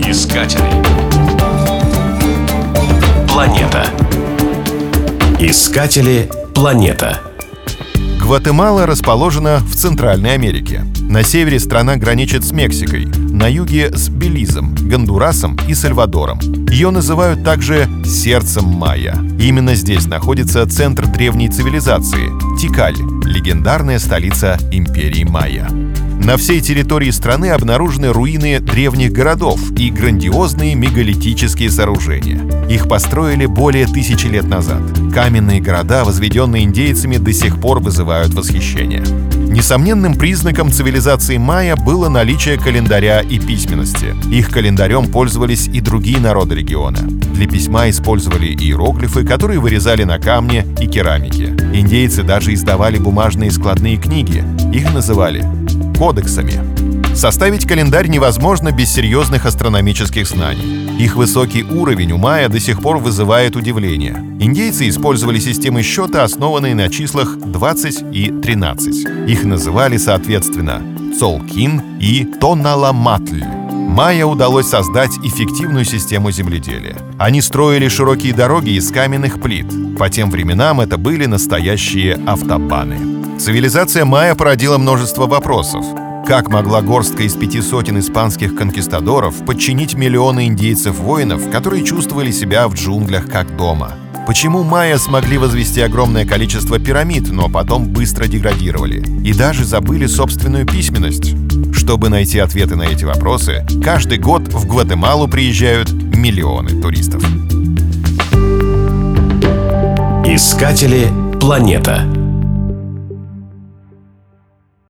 Искатели. Планета. Искатели. Планета. Гватемала расположена в Центральной Америке. На севере страна граничит с Мексикой, на юге с Белизом, Гондурасом и Сальвадором. Ее называют также «сердцем майя». Именно здесь находится центр древней цивилизации – Тикаль, легендарная столица империи майя. На всей территории страны обнаружены руины древних городов и грандиозные мегалитические сооружения. Их построили более 1000 лет назад. Каменные города, возведенные индейцами, до сих пор вызывают восхищение. Несомненным признаком цивилизации майя было наличие календаря и письменности. Их календарем пользовались и другие народы региона. Для письма использовали иероглифы, которые вырезали на камне и керамике. Индейцы даже издавали бумажные складные книги. Их называли кодексами. Составить календарь невозможно без серьезных астрономических знаний. Их высокий уровень у майя до сих пор вызывает удивление. Индейцы использовали системы счета, основанные на числах 20 и 13. Их называли, соответственно, Цолкин и Тоналаматль. Майя удалось создать эффективную систему земледелия. Они строили широкие дороги из каменных плит. По тем временам это были настоящие автобаны. Цивилизация майя породила множество вопросов. Как могла горстка из 500 испанских конкистадоров подчинить миллионы индейцев-воинов, которые чувствовали себя в джунглях как дома? Почему майя смогли возвести огромное количество пирамид, но потом быстро деградировали? И даже забыли собственную письменность? Чтобы найти ответы на эти вопросы, каждый год в Гватемалу приезжают миллионы туристов. Искатели. Планета.